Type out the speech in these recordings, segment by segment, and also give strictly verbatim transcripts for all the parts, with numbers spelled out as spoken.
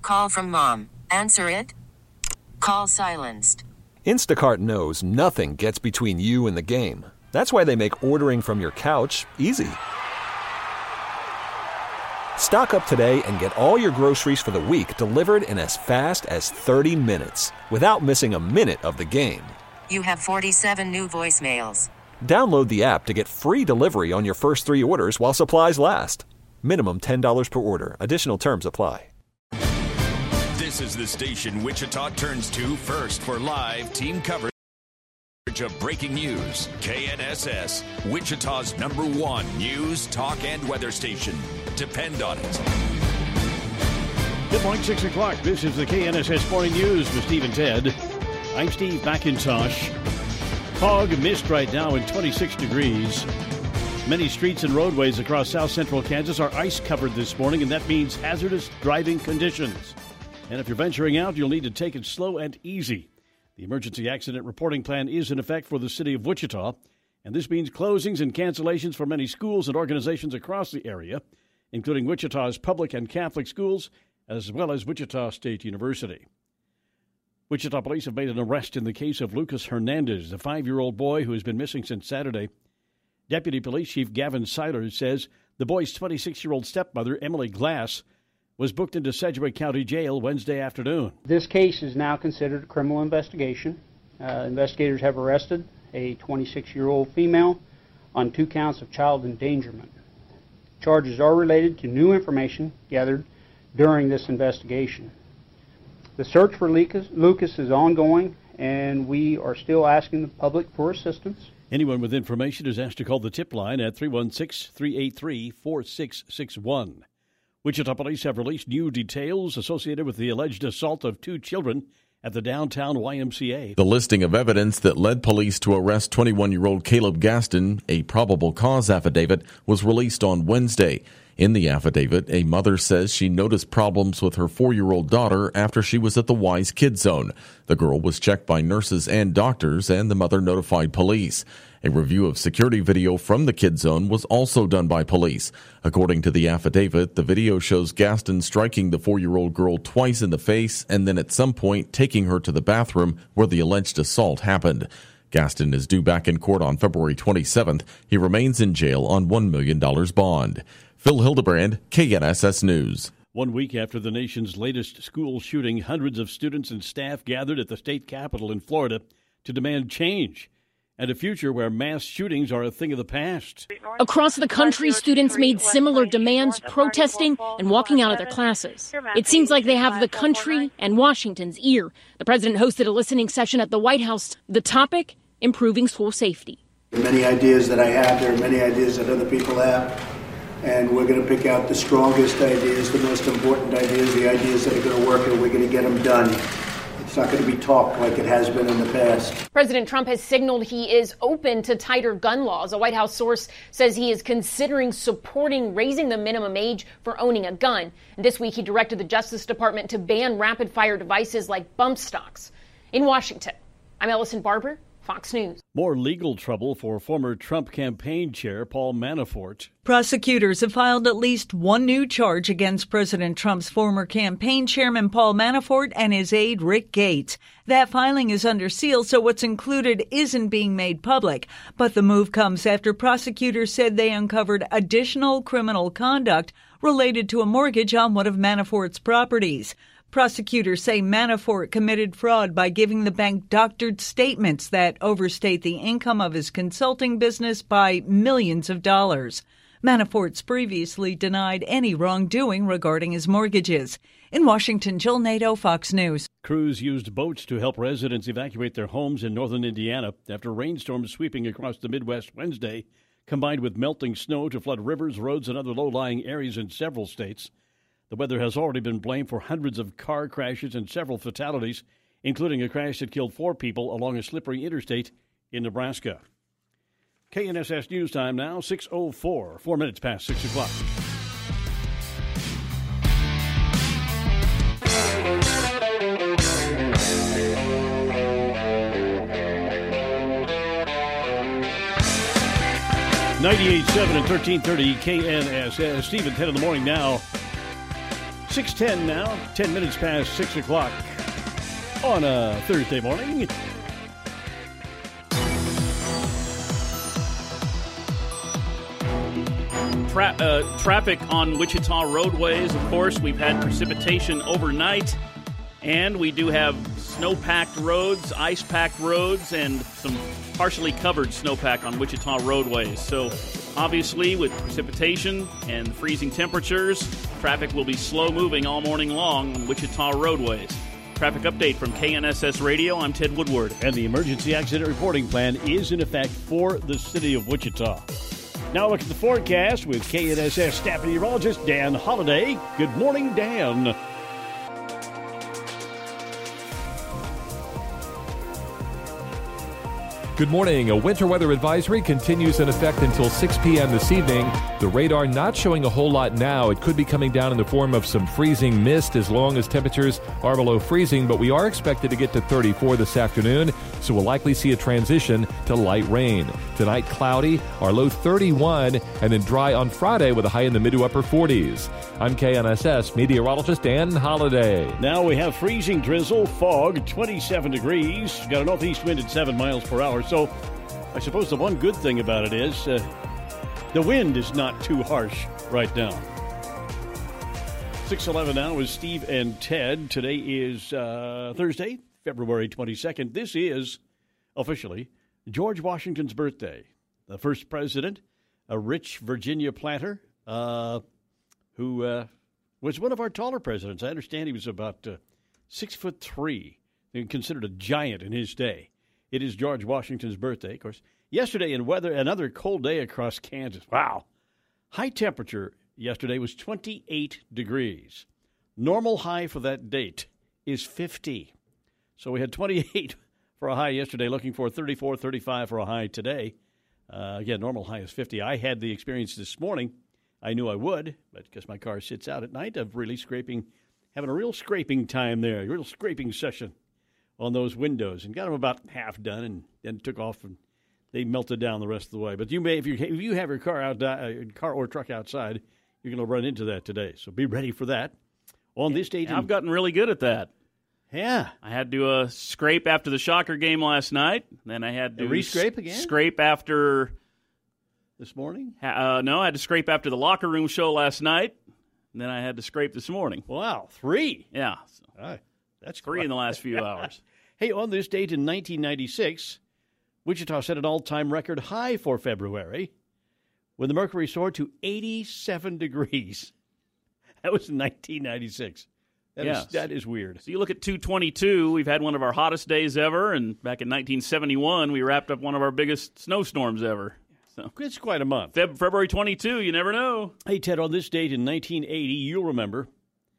Call from mom. Answer it. Call silenced. Instacart knows nothing gets between you and the game. That's why they make ordering from your couch easy. Stock up today and get all your groceries for the week delivered in as fast as thirty minutes without missing a minute of the game. You have forty-seven new voicemails. Download the app to get free delivery on your first three orders while supplies last. Minimum ten dollars per order. Additional terms apply. This is the station Wichita turns to first for live team coverage of breaking news. K N S S, Wichita's number one news, talk, and weather station. Depend on it. Good morning, six o'clock. This is the K N S S Morning News with Steve and Ted. I'm Steve McIntosh. Fog, mist right now in twenty-six degrees. Many streets and roadways across south central Kansas are ice-covered this morning, and that means hazardous driving conditions. And if you're venturing out, you'll need to take it slow and easy. The emergency accident reporting plan is in effect for the city of Wichita, and this means closings and cancellations for many schools and organizations across the area, including Wichita's public and Catholic schools, as well as Wichita State University. Wichita police have made an arrest in the case of Lucas Hernandez, the five-year-old boy who has been missing since Saturday. Deputy Police Chief Gavin Seiler says the boy's twenty-six-year-old stepmother, Emily Glass, was booked into Sedgwick County Jail Wednesday afternoon. This case is now considered a criminal investigation. Uh, investigators have arrested a twenty-six-year-old female on two counts of child endangerment. Charges are related to new information gathered during this investigation. The search for Lucas, Lucas is ongoing, and we are still asking the public for assistance. Anyone with information is asked to call the tip line at three one six, three eight three, four six six one. Wichita police have released new details associated with the alleged assault of two children at the downtown Y M C A. The listing of evidence that led police to arrest twenty-one-year-old Caleb Gaston, a probable cause affidavit, was released on Wednesday. In the affidavit, a mother says she noticed problems with her four-year-old daughter after she was at the Wise Kids Zone. The girl was checked by nurses and doctors, and the mother notified police. A review of security video from the Kids Zone was also done by police. According to the affidavit, the video shows Gaston striking the four-year-old girl twice in the face and then at some point taking her to the bathroom where the alleged assault happened. Gaston is due back in court on February twenty-seventh. He remains in jail on one million dollars bond. Phil Hildebrand, K N S S News. One week after the nation's latest school shooting, hundreds of students and staff gathered at the state capitol in Florida to demand change and a future where mass shootings are a thing of the past. Across the country, students made similar demands, protesting and walking out of their classes. It seems like they have the country and Washington's ear. The president hosted a listening session at the White House. The topic, improving school safety. There are many ideas that I have. There are many ideas that other people have. And we're going to pick out the strongest ideas, the most important ideas, the ideas that are going to work, and we're going to get them done. It's not going to be talk like it has been in the past. President Trump has signaled he is open to tighter gun laws. A White House source says he is considering supporting raising the minimum age for owning a gun. And this week, he directed the Justice Department to ban rapid-fire devices like bump stocks. In Washington, I'm Ellison Barber, Fox News. More legal trouble for former Trump campaign chair Paul Manafort. Prosecutors have filed at least one new charge against President Trump's former campaign chairman Paul Manafort and his aide Rick Gates. That filing is under seal, so what's included isn't being made public. But the move comes after prosecutors said they uncovered additional criminal conduct related to a mortgage on one of Manafort's properties. Prosecutors say Manafort committed fraud by giving the bank doctored statements that overstate the income of his consulting business by millions of dollars. Manafort's previously denied any wrongdoing regarding his mortgages. In Washington, Jill Nato, Fox News. Crews used boats to help residents evacuate their homes in northern Indiana after rainstorms sweeping across the Midwest Wednesday, combined with melting snow to flood rivers, roads, and other low-lying areas in several states. The weather has already been blamed for hundreds of car crashes and several fatalities, including a crash that killed four people along a slippery interstate in Nebraska. K N S S News Time now, six oh four, four minutes past six o'clock. ninety-eight point seven and thirteen thirty K N S S. Steve and Ted in the morning now. six ten now, ten minutes past six o'clock on a Thursday morning. Tra- uh, traffic on Wichita roadways, of course. We've had precipitation overnight, and we do have snow-packed roads, ice-packed roads, and some partially covered snowpack on Wichita roadways. So, obviously, with precipitation and freezing temperatures, traffic will be slow-moving all morning long on Wichita roadways. Traffic update from K N S S Radio. I'm Ted Woodward. And the emergency accident reporting plan is in effect for the city of Wichita. Now look at the forecast with K N S S staff meteorologist Dan Holliday. Good morning, Dan. Good morning. A winter weather advisory continues in effect until six p.m. this evening. The radar not showing a whole lot now. It could be coming down in the form of some freezing mist as long as temperatures are below freezing, but we are expected to get to thirty-four this afternoon, so we'll likely see a transition to light rain. Tonight, cloudy, our low thirty-one, and then dry on Friday with a high in the mid to upper forties. I'm K N S S meteorologist Dan Holliday. Now we have freezing drizzle, fog, twenty-seven degrees. Got a northeast wind at seven miles per hour. So I suppose the one good thing about it is uh, the wind is not too harsh right now. six eleven now is Steve and Ted. Today is uh, Thursday, February twenty-second. This is officially George Washington's birthday. The first president, a rich Virginia planter uh, who uh, was one of our taller presidents. I understand he was about uh, six foot three and considered a giant in his day. It is George Washington's birthday, of course. Yesterday in weather, another cold day across Kansas. Wow. High temperature yesterday was twenty-eight degrees. Normal high for that date is fifty. So we had twenty-eight for a high yesterday, looking for thirty-four, thirty-five for a high today. Uh, again, normal high is fifty. I had the experience this morning. I knew I would, but because my car sits out at night, of really scraping, having a real scraping time there, a real scraping session on those windows, and got them about half done, and then took off, and they melted down the rest of the way. But you may, if you if you have your car out, uh, car or truck outside, you're going to run into that today. So be ready for that. On this date, I've gotten really good at that. Yeah, I had to uh, scrape after the Shocker game last night. Then I had to re-scrape again. Scrape after this morning. Uh, no, I had to scrape after the locker room show last night. And then I had to scrape this morning. Wow, three. Yeah, so. All right. That's three in the last few hours. Hey, on this date in nineteen ninety-six, Wichita set an all-time record high for February when the mercury soared to eighty-seven degrees. That was in nineteen ninety-six. That, yes. is, that is weird. So you look at two twenty-two, we've had one of our hottest days ever, and back in nineteen seventy-one, we wrapped up one of our biggest snowstorms ever. So it's quite a month. Feb- February twenty-two, you never know. Hey, Ted, on this date in nineteen eighty, you'll remember,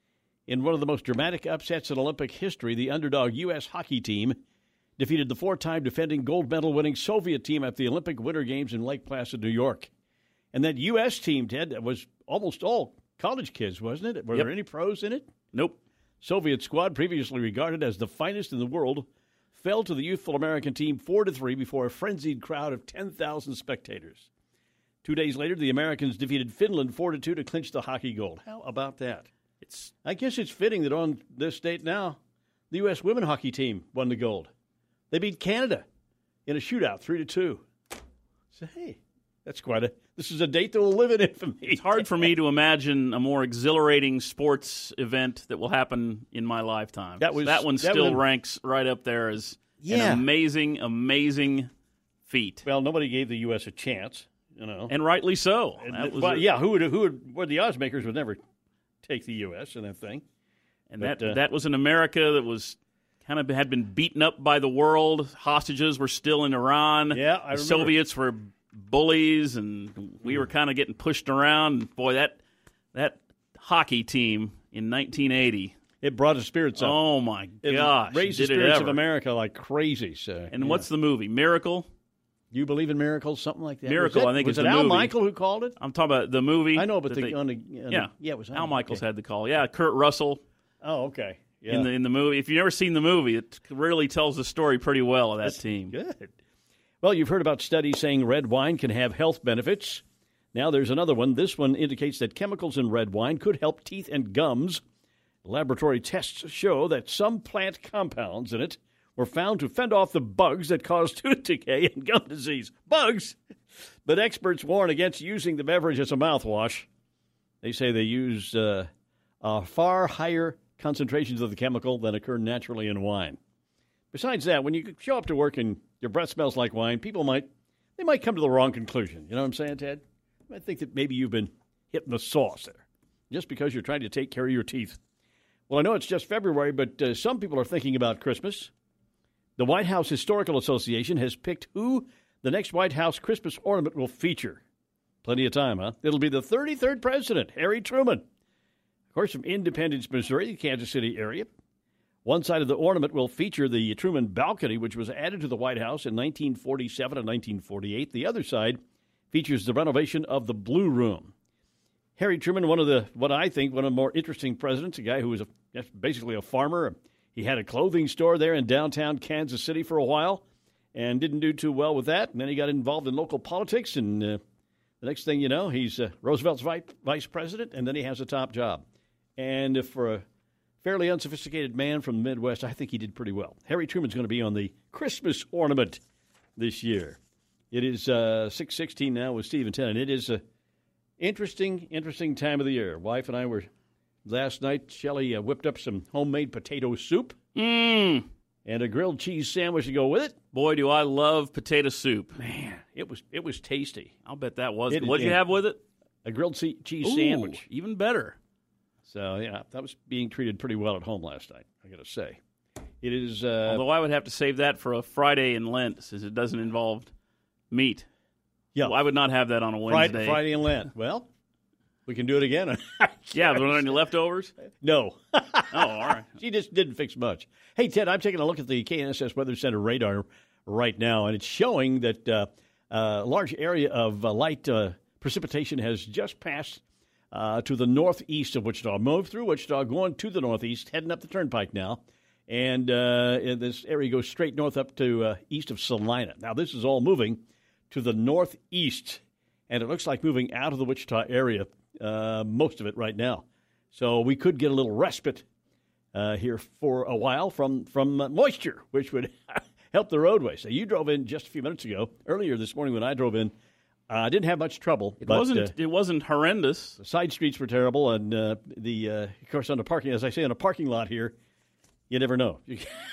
in one of the most dramatic upsets in Olympic history, the underdog U S hockey team defeated the four-time defending gold medal-winning Soviet team at the Olympic Winter Games in Lake Placid, New York. And that U S team, Ted, was almost all college kids, wasn't it? Were Yep. there any pros in it? Nope. Soviet squad, previously regarded as the finest in the world, fell to the youthful American team four to three before a frenzied crowd of ten thousand spectators. Two days later, the Americans defeated Finland four to two to clinch the hockey gold. How about that? It's, I guess it's fitting that on this date now, the U S women hockey team won the gold. They beat Canada in a shootout, three to two. So, hey, that's quite a, this is a date that will live in infamy. It's hard for me to imagine a more exhilarating sports event that will happen in my lifetime. That was that one that still was a, ranks right up there as yeah. an amazing, amazing feat. Well, nobody gave the U S a chance, you know, and rightly so. And, well, a, yeah, who would who would? Well, the odds makers would never take the U S in that thing. And but, that uh, that was an America that was kind of had been beaten up by the world. Hostages were still in Iran. Yeah, I the remember. Soviets were bullies, and we were kind of getting pushed around. Boy, that that hockey team in nineteen eighty. It brought the spirits up. Oh, my it gosh. Raised did the spirits it of America like crazy. So, and yeah. what's the movie? Miracle? You believe in miracles? Something like that? Miracle, it, I think was it's it a Al movie. Michael who called it? I'm talking about the movie. I know, but the, they, on the, on yeah. the, yeah, it was Al, Al Michaels okay. had the call. Yeah, Kurt Russell. Oh, okay. Yeah. In the in the movie. If you've never seen the movie, it really tells the story pretty well of that That's team. Good. Well, you've heard about studies saying red wine can have health benefits. Now there's another one. This one indicates that chemicals in red wine could help teeth and gums. Laboratory tests show that some plant compounds in it were found to fend off the bugs that cause tooth decay and gum disease. Bugs? But experts warn against using the beverage as a mouthwash. They say they use uh, uh, far higher concentrations of the chemical than occur naturally in wine. Besides that, when you show up to work and your breath smells like wine, people might they might come to the wrong conclusion. You know what I'm saying, Ted? I think that maybe you've been hitting the sauce there just because you're trying to take care of your teeth. Well, I know it's just February, but uh, some people are thinking about Christmas. The White House Historical Association has picked who the next White House Christmas ornament will feature. Plenty of time, huh? It'll be the thirty-third president, Harry Truman. Of course, from Independence, Missouri, the Kansas City area. One side of the ornament will feature the Truman balcony, which was added to the White House in nineteen forty-seven and nineteen forty-eight. The other side features the renovation of the Blue Room. Harry Truman, one of the, what I think, one of the more interesting presidents, a guy who was a, basically a farmer. He had a clothing store there in downtown Kansas City for a while and didn't do too well with that. And then he got involved in local politics, and uh, the next thing you know, he's uh, Roosevelt's vice, vice president, and then he has a top job. And if for a fairly unsophisticated man from the Midwest, I think he did pretty well. Harry Truman's going to be on the Christmas ornament this year. It is uh, six sixteen now with Steve and Ted, and it is a Interesting, interesting time of the year. Wife and I were, last night, Shelley uh, whipped up some homemade potato soup. Mmm. And a grilled cheese sandwich to go with it. Boy, do I love potato soup. Man, it was it was tasty. I'll bet that was. It, what did it, you have with it? A grilled cheese Ooh, sandwich. Even better. So, yeah, that was being treated pretty well at home last night, I got to say. It is... Uh, Although I would have to save that for a Friday in Lent, since it doesn't involve meat. Yeah, well, I would not have that on a Wednesday. Friday, Friday and Lent. Well, we can do it again. Yeah, but are there any leftovers? No. Oh, all right. She just didn't fix much. Hey, Ted, I'm taking a look at the K N S S Weather Center radar right now, and it's showing that uh, a large area of uh, light uh, precipitation has just passed uh, to the northeast of Wichita. Moved through Wichita, going to the northeast, heading up the turnpike now. And uh, this area goes straight north up to uh, east of Salina. Now, this is all moving to the northeast, and it looks like moving out of the Wichita area, uh, most of it right now. So we could get a little respite uh, here for a while from, from uh, moisture, which would help the roadway. So you drove in just a few minutes ago. Earlier this morning when I drove in, I uh, didn't have much trouble. It but, wasn't uh, It wasn't horrendous. The side streets were terrible, and uh, the uh, of course on the parking, as I say, on a parking lot here, you never know.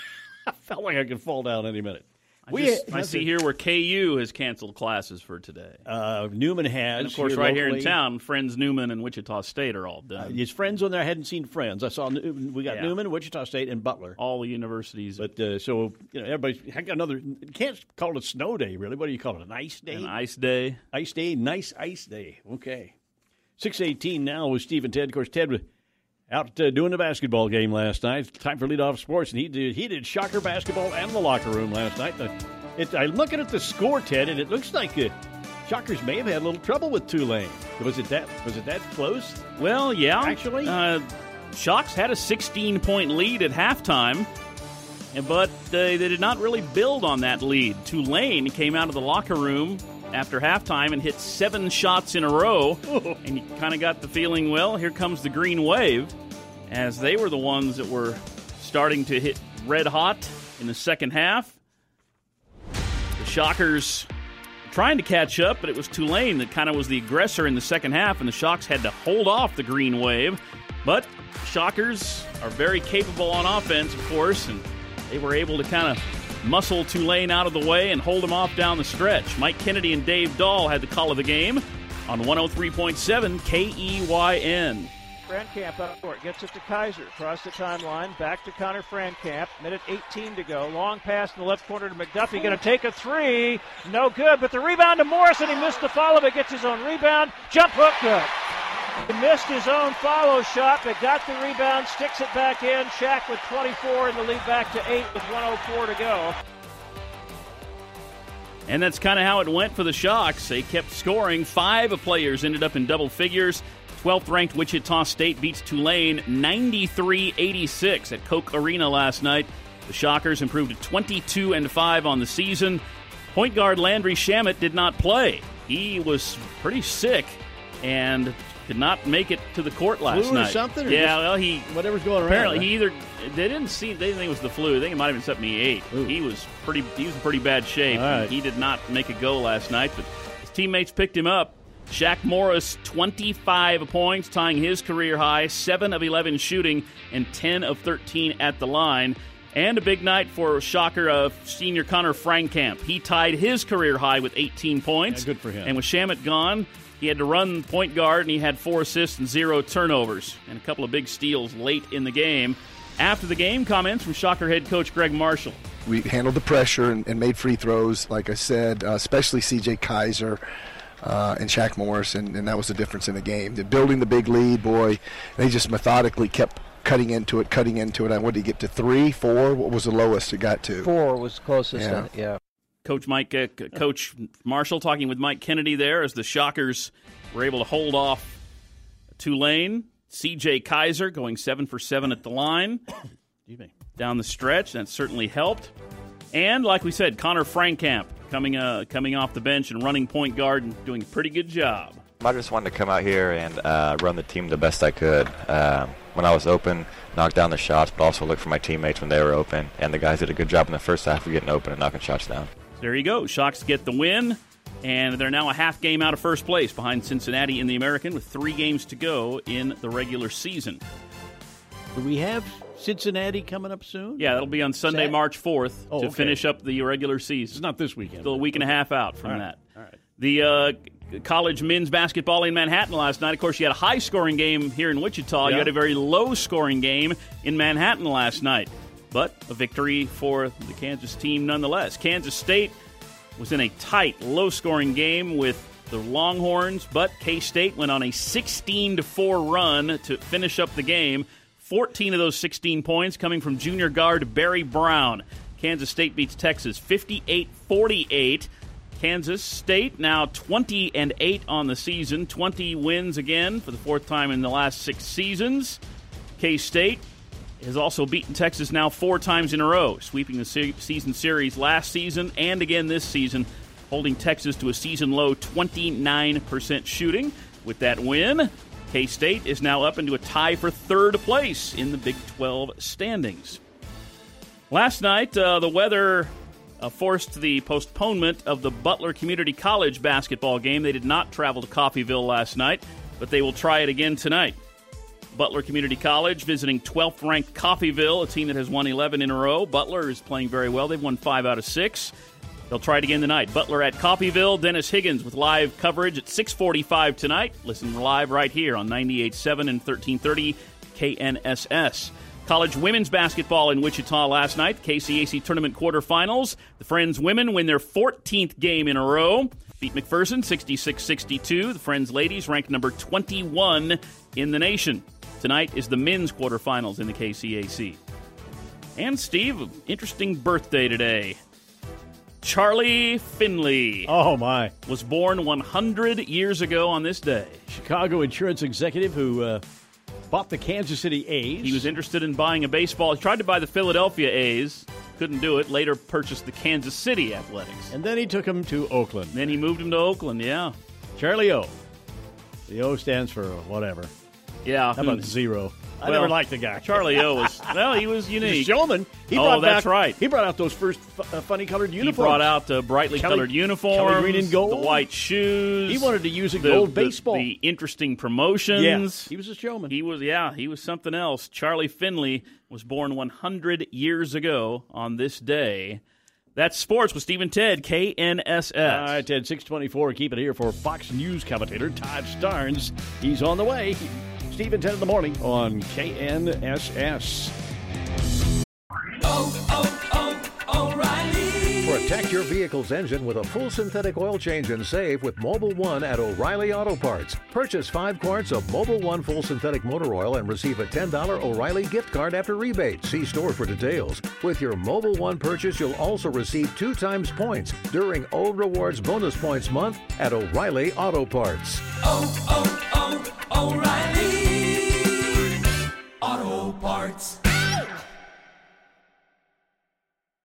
I felt like I could fall down any minute. I, we just, I see here where K U has canceled classes for today. Uh, Newman has. And, of course, here right locally. here in town, Friends Newman and Wichita State are all done. Uh, his Friends on there. I hadn't seen Friends. I saw we got yeah. Newman, Wichita State, and Butler. All the universities. But uh, so, you know, everybody's I got another. You can't call it a snow day, really. What do you call it? An ice day? An ice day. Ice day. Nice ice day. Okay. six eighteen now with Steve and Ted. Of course, Ted was out uh, doing the basketball game last night. Time for leadoff sports, and he did he did Shocker basketball and the locker room last night. The, it, I'm looking at the score, Ted, and it looks like uh, Shockers may have had a little trouble with Tulane. Was it that was it that close? Well, yeah, actually, uh, Shocks had a sixteen-point lead at halftime, but uh, they did not really build on that lead. Tulane came out of the locker room after halftime and hit seven shots in a row, and you kind of got the feeling, well, here comes the green wave, as they were the ones that were starting to hit red hot in the second half. The Shockers trying to catch up, but it was Tulane that kind of was the aggressor in the second half, and the Shocks had to hold off the green wave. But Shockers are very capable on offense, of course, and they were able to kind of muscle Tulane out of the way and hold them off down the stretch. Mike Kennedy and Dave Dahl had the call of the game on one oh three point seven K E Y N. Frankamp up court, gets it to Kaiser, across the timeline, back to Connor Frankamp, minute eighteen to go, long pass in the left corner to McDuffie, going to take a three, no good, but the rebound to Morrison, he missed the follow, but gets his own rebound, jump hook, good. He missed his own follow shot, but got the rebound, sticks it back in, Shaq with twenty-four, and the lead back to eight with one oh four to go. And that's kind of how it went for the Shocks. They kept scoring. Five players ended up in double figures. twelfth-ranked Wichita State beats Tulane ninety-three eighty-six at Koch Arena last night. The Shockers improved to twenty-two and five on the season. Point guard Landry Shamet did not play. He was pretty sick, and did not make it to the court last flu night. Or something? Or yeah, well, he whatever's going around. Apparently, right? he either they didn't see they didn't think it was the flu. I think it might have been something he ate. Ooh. He was pretty. He was in pretty bad shape. Right. He did not make a go last night, but his teammates picked him up. Shaq Morris, twenty-five points, tying his career high, seven of eleven shooting, and ten of thirteen at the line. And a big night for Shocker uh, senior Connor Frankamp. He tied his career high with eighteen points. Yeah, good for him. And with Shamet gone, he had to run point guard, and he had four assists and zero turnovers, and a couple of big steals late in the game. After the game, comments from Shocker head coach Greg Marshall. We handled the pressure and, and made free throws, like I said, uh, especially C J Kaiser. Uh, and Shaq Morris, and, and that was the difference in the game. They're building the big lead, boy. They just methodically kept cutting into it, cutting into it. What did he get to, three, four? What was the lowest it got to? Four was closest, yeah. Uh, yeah. Coach Mike, uh, Coach Marshall talking with Mike Kennedy there as the Shockers were able to hold off Tulane. C J Kaiser going seven for seven at the line. Excuse me. Down the stretch, that certainly helped. And like we said, Connor Frankamp coming uh, coming off the bench and running point guard and doing a pretty good job. I just wanted to come out here and uh, run the team the best I could. Um, when I was open, knock down the shots, but also look for my teammates when they were open. And the guys did a good job in the first half of getting open and knocking shots down. There you go. Shocks get the win, and they're now a half game out of first place behind Cincinnati in the American with three games to go in the regular season. Do we have Cincinnati coming up soon? Yeah, that'll be on Sunday, Sat- March fourth oh, to okay. finish up the regular season. It's not this weekend. Still a week and a half out from All right. that. All right. The uh, college men's basketball in Manhattan last night. Of course, you had a high-scoring game here in Wichita. Yeah. You had a very low-scoring game in Manhattan last night. But a victory for the Kansas team nonetheless. Kansas State was in a tight, low-scoring game with the Longhorns, but K-State went on a sixteen to four run to finish up the game. fourteen of those sixteen points coming from junior guard Barry Brown. Kansas State beats Texas fifty-eight forty-eight. Kansas State now twenty and eight on the season, twenty wins again for the fourth time in the last six seasons. K-State has also beaten Texas now four times in a row, sweeping the se- season series last season and again this season, holding Texas to a season-low twenty-nine percent shooting. With that win, K-State is now up into a tie for third place in the Big twelve standings. Last night, uh, the weather uh, forced the postponement of the Butler Community College basketball game. They did not travel to Coffeyville last night, but they will try it again tonight. Butler Community College visiting twelfth-ranked Coffeyville, a team that has won eleven in a row. Butler is playing very well. They've won five out of six. They'll try it again tonight. Butler at Coffeyville. Dennis Higgins with live coverage at six forty-five tonight. Listen live right here on ninety-eight point seven and thirteen thirty K N S S. College women's basketball in Wichita last night. K C A C tournament quarterfinals. The Friends women win their fourteenth game in a row. Beat McPherson sixty-six sixty-two. The Friends ladies ranked number twenty-one in the nation. Tonight is the men's quarterfinals in the K C A C. And, Steve, interesting birthday today. Charlie Finley. Oh, my. Was born one hundred years ago on this day. Chicago insurance executive who uh, bought the Kansas City A's. He was interested in buying a baseball. He tried to buy the Philadelphia A's. Couldn't do it. Later purchased the Kansas City Athletics. And then he took him to Oakland. Then he moved him to Oakland, yeah. Charlie O. The O stands for whatever. Yeah. How about zero? I Well, never liked the guy. Charlie O was, well, he was unique. He's a showman. He oh, brought that's back, right. He brought out those first fu- uh, funny colored uniforms. He brought out uh, brightly Kelly, colored uniforms. Kelly green and gold. The white shoes. He wanted to use a the, gold the, baseball. The interesting promotions. Yes, he was a showman. He was, yeah, he was something else. Charlie Finley was born one hundred years ago on this day. That's sports with Steve and Ted, K N S S. All right, Ted, six twenty-four. Keep it here for Fox News commentator Todd Starnes. He's on the way. Steve and Ted in the morning on K N S S. Oh, oh, oh, O'Reilly. Protect your vehicle's engine with a full synthetic oil change and save with Mobil one at O'Reilly Auto Parts. Purchase five quarts of Mobil one full synthetic motor oil and receive a ten dollars O'Reilly gift card after rebate. See store for details. With your Mobil one purchase, you'll also receive two times points during O Rewards Bonus Points Month at O'Reilly Auto Parts. Oh, oh, oh, O'Reilly.